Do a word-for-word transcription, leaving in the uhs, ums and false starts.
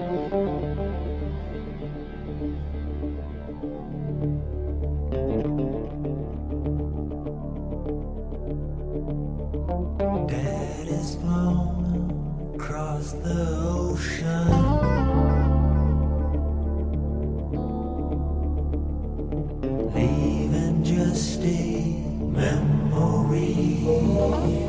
Dead is blown across the ocean. Leaving just a memory.